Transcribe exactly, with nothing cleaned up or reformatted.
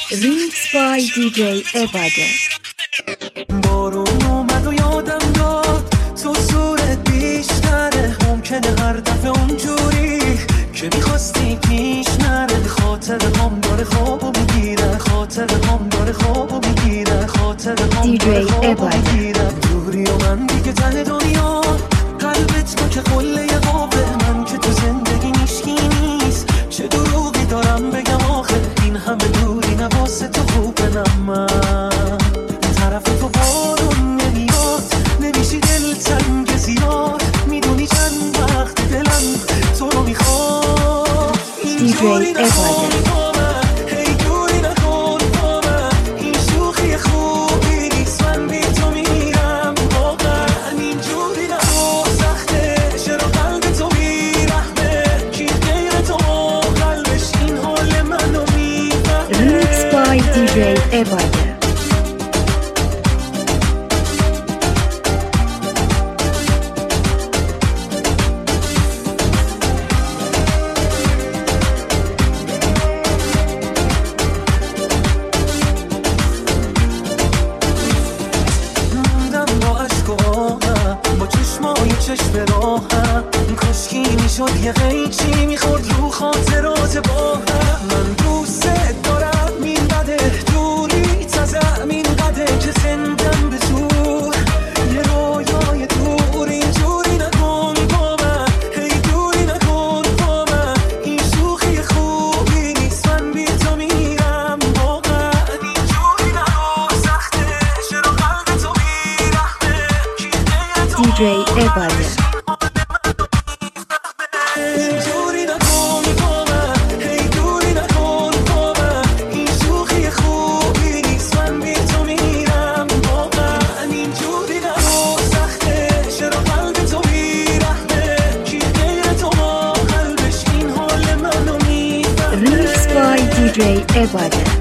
Remix by دی جی عباده. بارون اومد و یادم داد تو صورت بیشتره، ممکنه هر دفعه اونجوری که میخواستی پیش نره. خاطر هم داره خوابو میگیره، خاطر هم داره خوابو میگیره، خاطر هم داره خوابو میگیره. دوری و من دیگه ته دنیا، قلبت تو که قله قابه، من که تو زندگی نیشکی نیست. چه دروغی دارم بگم آخه، این همه دوری نواسه تو خوبه. نه من طرف تو بارون نمیاد، نمیشی دل تنگ زیاد، میدونی چند وقت دلم تو رو میخواد. اینجوری نکن با من، هی دوری نکن با من، این شوخی خوبی نیست، من بی تو میرم واقعا. اینجوری نکن سخته، چرا قلب تو بیرحمه، کی غیر تو قلبش این حال منو میفهمه. Remix by دی جی عباده. چشم راهم کاشکی میشد یه قیچی میخورد رو خاطرات با هم. من دوست دارم این قده دوری تازم، این قده که زندم به زور یه رویای دور. اینجوری نکن با من، هی دوری نکن با من، این شوخی خوبی نیست، من بی تو میرم واقعا. اینجوری نکن سخته، چرا قلب تو بیرحمه، کی غیر تو دی جی عباده. Remix by دی جی عباده.